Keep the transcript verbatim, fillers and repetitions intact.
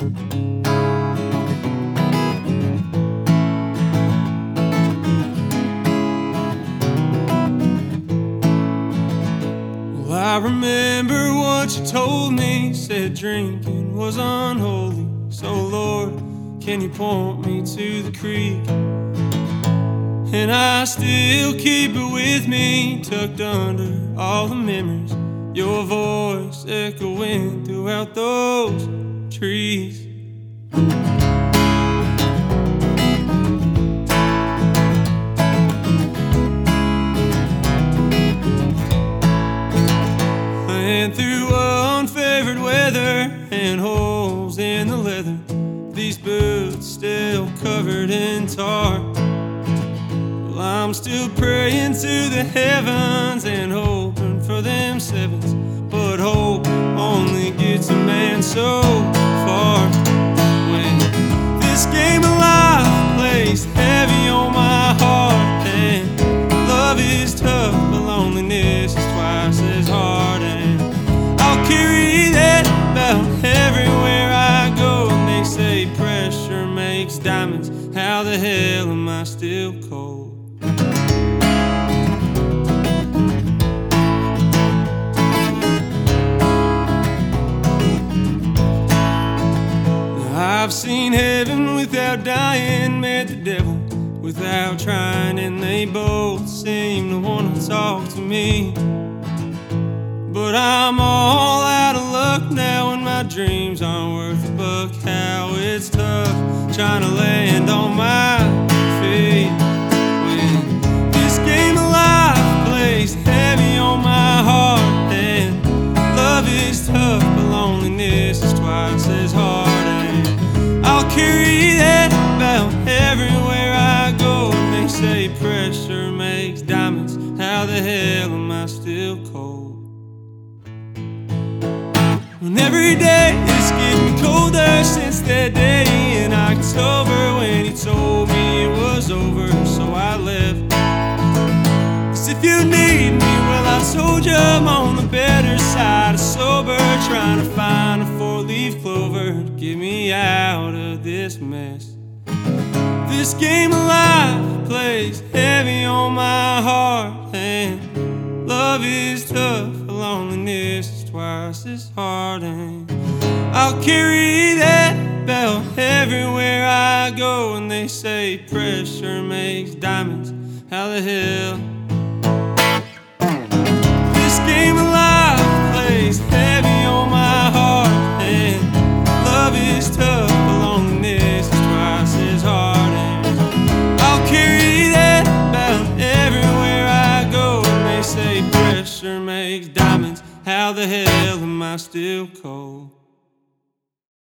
Well, I remember what you told me, said drinking was unholy. So Lord, can you point me to the creek? And I still keep it with me, tucked under all the memories, your voice echoing throughout those trees. And through unfavored weather and holes in the leather, these boots still covered in tar. Well, I'm still praying to the heavens and hoping for them sevens, but hope only gets a man so far. When this game of life plays heavy on my heart, and love is tough, but loneliness is twice as hard. And I'll carry that about everywhere I go. And they say pressure makes diamonds. How the hell am I still cold? I've seen heaven without dying, met the devil without trying, and they both seem to want to talk to me. But I'm all out of luck now, and my dreams aren't worth a buck. How it's tough trying to land on my feet when this game of life plays heavy on my heart. And love is tough, but loneliness is twice as hard. And I'll carry that about everywhere I go. And they say pressure makes diamonds. How the hell am I still cold? And every day it's getting colder since that day in October when he told me it was over, so I left. 'Cause if you need me, well, I told you I'm on the better side of sober, trying to find a four-leaf clover to get me out of this mess. This game of life plays heavy on my heart, and love is tough, loneliness is twice as hard. And I'll carry that belt everywhere I go. And they say pressure makes diamonds. How the hell? This game of life plays heavy on my heart, and love is tough, but loneliness is twice as hard. And I'll carry that belt everywhere I go. And they say pressure makes diamonds. How the hell am I still cold?